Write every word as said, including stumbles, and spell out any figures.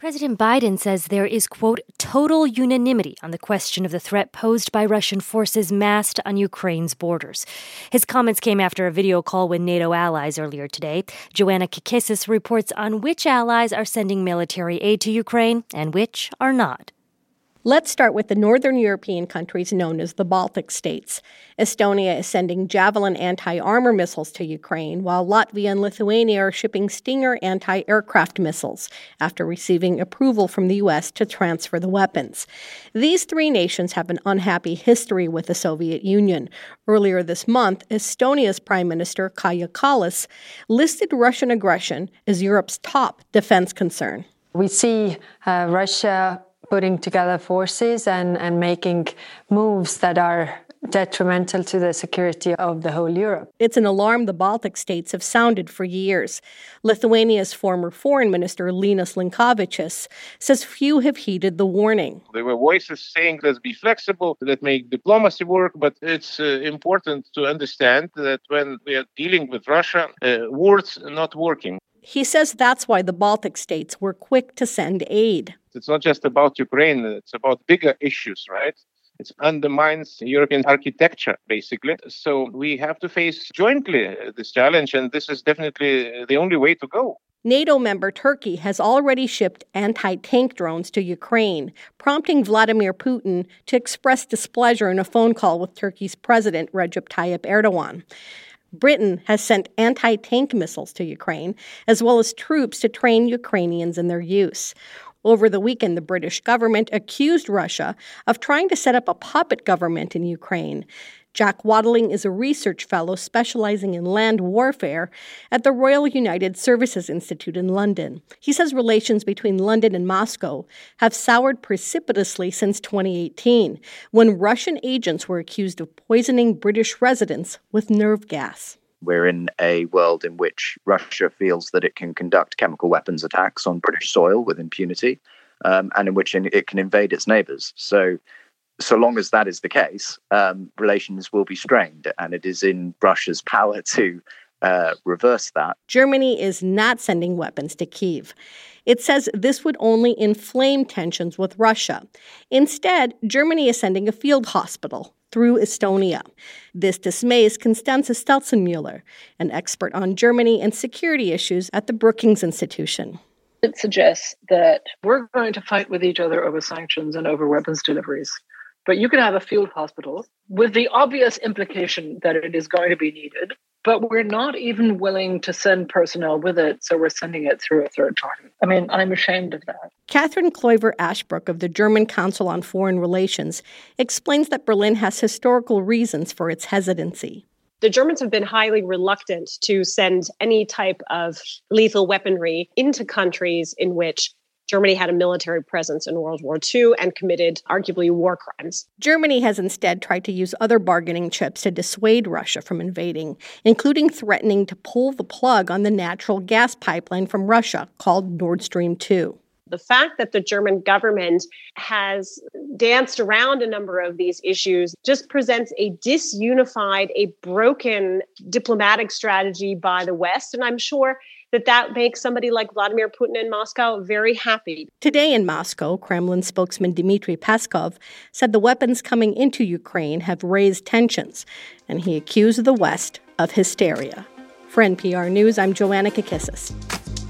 President Biden says there is, quote, total unanimity on the question of the threat posed by Russian forces massed on Ukraine's borders. His comments came after a video call with NATO allies earlier today. Joanna Kakissis reports on which allies are sending military aid to Ukraine and which are not. Let's start with the northern European countries known as the Baltic states. Estonia is sending Javelin anti-armor missiles to Ukraine, while Latvia and Lithuania are shipping Stinger anti-aircraft missiles after receiving approval from the U S to transfer the weapons. These three nations have an unhappy history with the Soviet Union. Earlier this month, Estonia's Prime Minister Kaja Kallas listed Russian aggression as Europe's top defense concern. We see uh, Russia putting together forces and, and making moves that are detrimental to the security of the whole Europe. It's an alarm the Baltic states have sounded for years. Lithuania's former foreign minister, Linas Linkevičius, says few have heeded the warning. There were voices saying, let's be flexible, let's make diplomacy work, but it's uh, important to understand that when we are dealing with Russia, uh, words are not working. He says that's why the Baltic states were quick to send aid. It's not just about Ukraine, it's about bigger issues, right? It undermines European architecture, basically. So we have to face jointly this challenge, and this is definitely the only way to go. NATO member Turkey has already shipped anti-tank drones to Ukraine, prompting Vladimir Putin to express displeasure in a phone call with Turkey's President Recep Tayyip Erdogan. Britain has sent anti-tank missiles to Ukraine, as well as troops to train Ukrainians in their use. Over the weekend, the British government accused Russia of trying to set up a puppet government in Ukraine. Jack Wadling is a research fellow specializing in land warfare at the Royal United Services Institute in London. He says relations between London and Moscow have soured precipitously since twenty eighteen, when Russian agents were accused of poisoning British residents with nerve gas. We're in a world in which Russia feels that it can conduct chemical weapons attacks on British soil with impunity, um, and in which it can invade its neighbours. So, so long as that is the case, um, relations will be strained, and it is in Russia's power to uh, reverse that. Germany is not sending weapons to Kyiv. It says this would only inflame tensions with Russia. Instead, Germany is sending a field hospital through Estonia. This dismays Constanze Stelzenmüller, an expert on Germany and security issues at the Brookings Institution. It suggests that we're going to fight with each other over sanctions and over weapons deliveries. But you can have a field hospital with the obvious implication that it is going to be needed, but we're not even willing to send personnel with it, so we're sending it through a third party. I mean, I'm ashamed of that. Catherine Kloiver-Ashbrook of the German Council on Foreign Relations explains that Berlin has historical reasons for its hesitancy. The Germans have been highly reluctant to send any type of lethal weaponry into countries in which Germany had a military presence in World War Two and committed arguably war crimes. Germany has instead tried to use other bargaining chips to dissuade Russia from invading, including threatening to pull the plug on the natural gas pipeline from Russia called Nord Stream two. The fact that the German government has danced around a number of these issues just presents a disunified, a broken diplomatic strategy by the West. And I'm sure that that makes somebody like Vladimir Putin in Moscow very happy. Today in Moscow, Kremlin spokesman Dmitry Peskov said the weapons coming into Ukraine have raised tensions, and he accused the West of hysteria. For N P R News, I'm Joanna Kakissis.